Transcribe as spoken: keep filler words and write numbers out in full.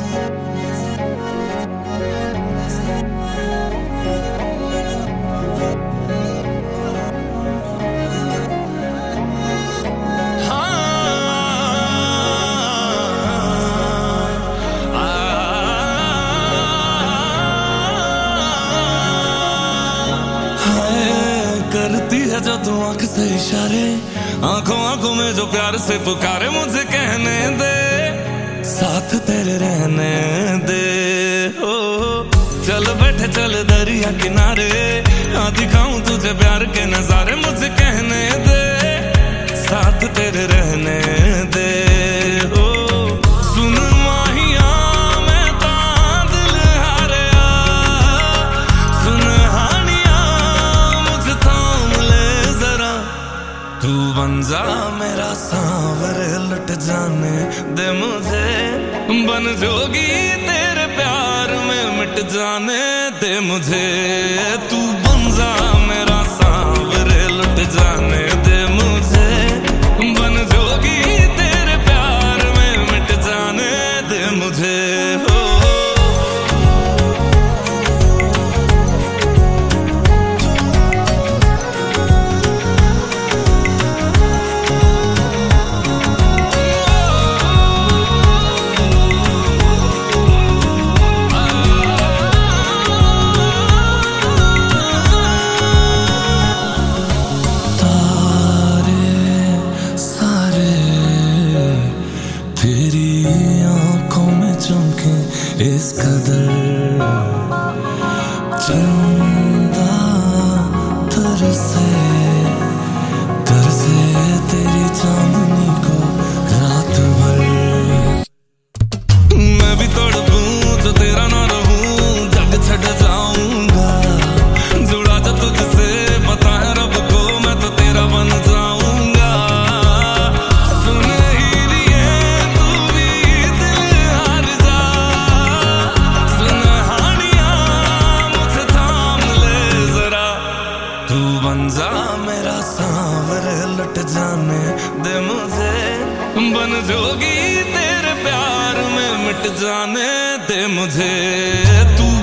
करती है जो तू आंख से इशारे, आंखों आंखों में जो प्यार से पुकारे, मुझे कहने दे साथ तेरे रहने दे। ओ चल बैठे चल दरिया किनारे, आ दिखाऊं तुझे प्यार के नजारे, मुझे कहने दे साथ तेरे रहने दे। ओ सुन माहिया मैं तां दिल हारिया, सुन हानिया मुझे थाम ले जरा, तू बन जा मेरा सांवरे लुट जाने दे मुझे, बन जोगी तेरे प्यार में मिट जाने दे मुझे, तू बन जा मेरा सांवरे लुट जाने दे मुझे, बन जोगी तेरे प्यार में मिट जाने दे मुझे। हो इस कदर चंदा तरसे तरसे तेरी चांदनी को रात भर, मैं भी तड़पूं जो तेरा ना रहूं, जग छड़ जाऊंगा, जुड़ा जो तुझसे पता है रब को, मैं तो तेरा बन जाऊंगा। सुन ही लिए तू भी दिल हार जा, तू बन जा मेरा सांवरे लुट जाने दे मुझे, बन जोगी तेरे प्यार में मिट जाने दे मुझे, तू